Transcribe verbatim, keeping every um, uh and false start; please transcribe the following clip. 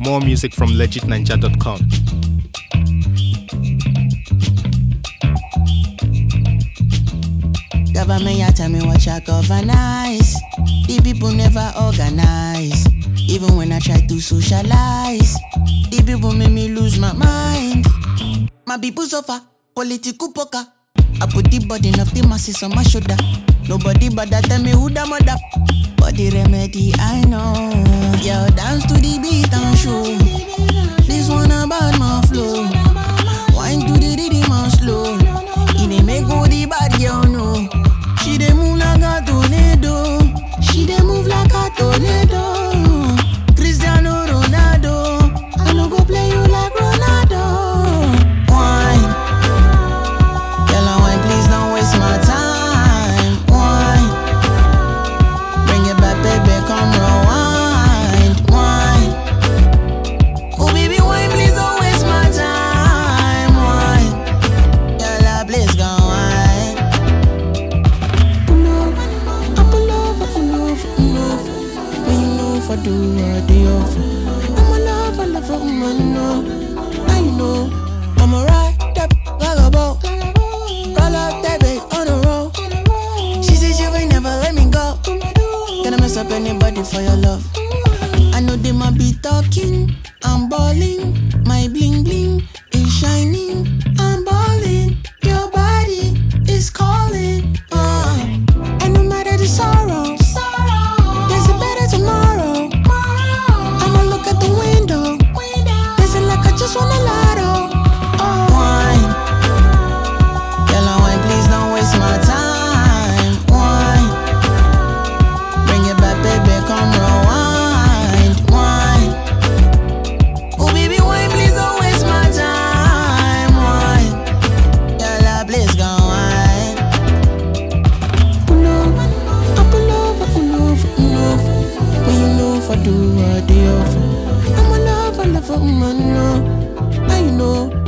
More music from legit ninja dot com. Government, ya tell me what you governance. The people never organize. Even when I try to socialize, the people make me lose my mind. My people suffer, political poker. I put the burden of the masses on my shoulder. Nobody but that tell me who the mother. But the remedy I know. Yo, dance to the beat and show. This one about my flow. Wine to the rhythm and slow. It dey make go the bad girl know. She dey move like a tornado. She dey move like a tornado. Cristiano Ronaldo, I no go play you like Ronaldo. Wine, girl, I wine, please don't waste my time. Wine, bring it back, baby, come rewind. Wine, oh baby, wine, please don't waste my time. Wine, girl, I please go wine. Pull up, I pull up, I pull up, pull up. When you know if I do, I do offer. I'm a love, I love, I'm a know. I know I'm a ride up like a boat. Roll up that bait on the road. She said she will never let me go. Gonna mess up anybody for your love. I know they might be talking. I'm balling. My bling bling is shining. I'm balling. Your body is calling. Uh, and no matter the sorrow, there's a better tomorrow. I'ma look at the window. Listen like I just won a lotto. Oh. Wine, girl, I wine, please don't waste my time. Wine, bring it back, baby, come rewind. Wine, oh baby, wine, please don't waste my time. Wine, girl, I please go wine. Pull up, I pull up, I pull up, pull up. When you know if I do, I do offer. I'm a love, I love, I'm a know. I know.